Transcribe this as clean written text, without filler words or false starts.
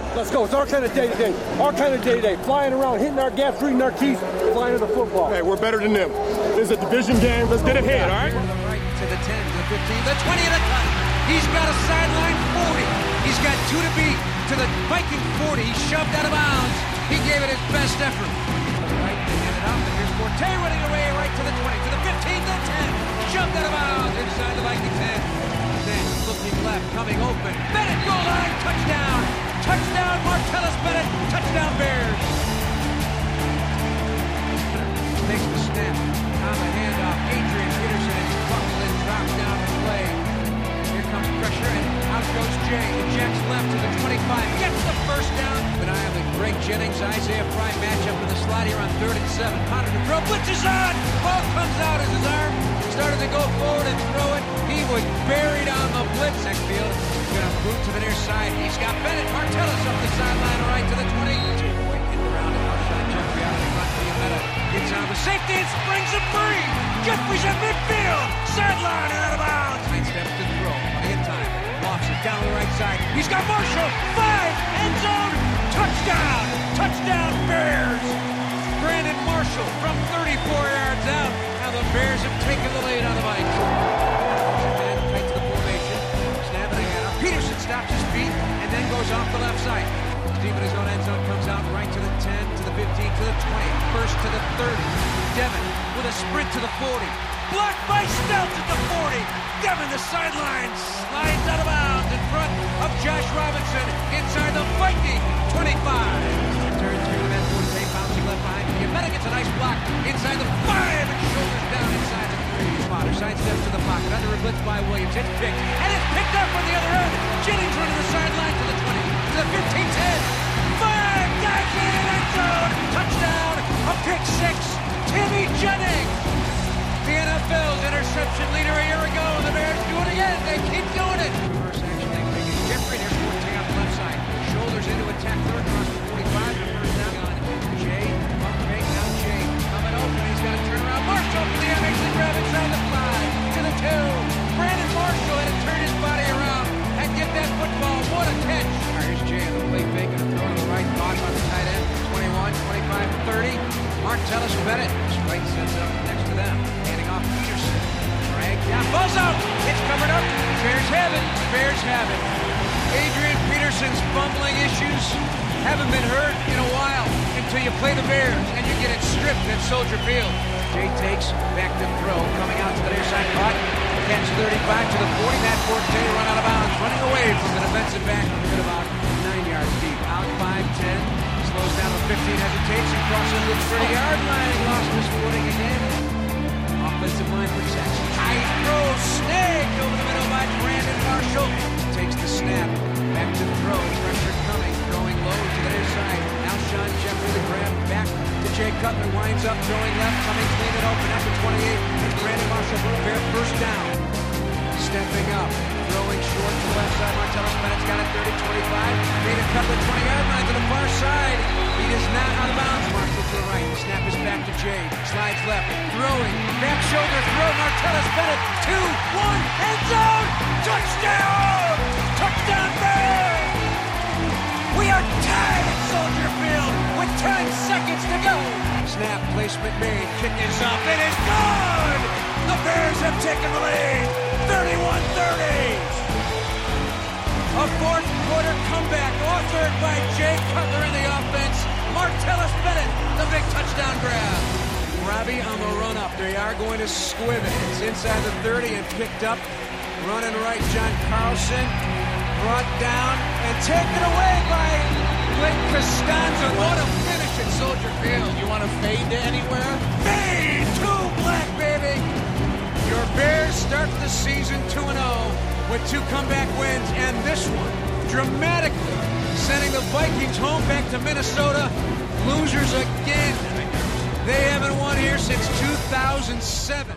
Let's go. It's our kind of day-to-day. Our kind of day-to-day. Flying around, hitting our gaps, reading our keys, flying to the football. Hey, we're better than them. This is a division game. Let's get it hit, all right? To the right, to the 10, to the 15, the 20, and the cut. He's got a sideline 40. He's got 2 to beat to the Viking 40. He shoved out of bounds. He gave it his best effort. Right, they hand it out, and here's Forte running away right to the 20, to the 15, to the 10. Shoved out of bounds inside the Viking 10. Then looking left, coming open. Bennett goal line, touchdown. Touchdown, Martellus Bennett. Touchdown, Bears. Takes the snap. On the handoff, Adrian Peterson is buckled and drops down the play. Here comes pressure, and out goes Jay. Ejects left to the 25. Gets the first down. But I have the Greg Jennings, Isaiah Fry matchup in the slot here on 3rd and 7. Connor to throw. Blitz is on. Ball comes out as his arm started to go forward and throw it. He was buried on the blitz. Next field, he's going to boot to the near side. He's got Bennett. Martellus up the sideline right to the 20. Jay Boyd in around it. Outside Jeffrey out of the front. Meta gets on the safety and springs a free. Jeffrey's at midfield. Sideline and out of bounds. 9 steps to throw. Plenty of time. Lofts it down the right side. He's got Marshall. 5. End zone. Touchdown. Touchdown Bears. Brandon Marshall from 34 yards out. Now the Bears have taken the lead on the Vikes. Tight to the formation. Snap in the handoff. Peterson stops his feet and then goes off the left side. Deep in his own end zone, comes out right to the 10, to the 15, to the 20. First to the 30. Devin with a sprint to the 40. Blocked by Stout at the 40. Devin, the sideline, slides out of bounds in front of Josh Robinson inside the Viking 25. Turn 2 and then Forte bouncing left behind. Yameta gets a nice block inside the 5 and shoulders down inside the 3. Spotter sidesteps to the pocket under a blitz by Williams. It's picked and it's picked up on the other end. Jennings running the sideline to the 20, to the 15-10. 5 dives in end zone. Touchdown. A pick 6. Timmy Jennings. The NFL's interception leader a year ago. The Bears do it again. They keep doing it. Reverse action they take it. Jeffrey, there's Forte on the left side. Shoulders into attack third across the 45. The first down on Jay. Bump fake. Now Jay coming open. He's got to turn around. Marshall for the amazing grab inside the 5 to the 2. Brandon Marshall had to turn his body around and get that football. What a catch. Here's Jay on the play fake and a throw to the right. Caught by the tight end. 21, 25, 30. Martellus Bennett. Strike sends up next to them. Handing off Peterson. Drag down. Ball's out. It's covered up. Bears have it. Bears have it. Adrian Peterson's fumbling issues haven't been heard in a while until you play the Bears and you get it stripped at Soldier Field. Jay takes back to throw. Coming out to the near side. Caught. Catch 35 to the 40. Matt Forte run out of bounds. Running away from the defensive back. Good about 9 yards deep. Out 5-10. Slows down to 15, hesitates, and crosses the 30-yard line. He lost his footing again. Offensive line protection. High throw, snagged over the middle by Brandon Marshall. Takes the snap, back to the throw. Pressure coming, throwing low to the near side. Now Sean Jeffrey the grab back to Jay Cutler. Winds up, throwing left, coming clean and open at the 28. And Brandon Marshall for a fair first down. Stepping up, throwing short to the left side. Martellus Bennett's got it 30-25. Made a cut the 20-yard line to the far side. He is not out of bounds. Marshall to the right. The snap is back to Jay. Slides left. Throwing. Back shoulder throw. Martellus Bennett. 2-1. End zone. Touchdown. Touchdown Bears. We are tied at Soldier Field with 10 seconds to go. Snap placement made. Kick is up. It is good. The Bears have taken the lead. 31-30. A fourth quarter comeback authored by Jay Cutler in the offense. Martellus Bennett, the big touchdown grab. Robbie on the run up. They are going to squib it. It's inside the 30 and picked up. Running right, John Carlson. Brought down and taken away by Blake Costanza. What a finish at Soldier Field. You want to fade to anywhere? Fade to black, baby. Your Bears start the season 2-0 with 2 comeback wins, and this one dramatically sending the Vikings home back to Minnesota. Losers again. They haven't won here since 2007.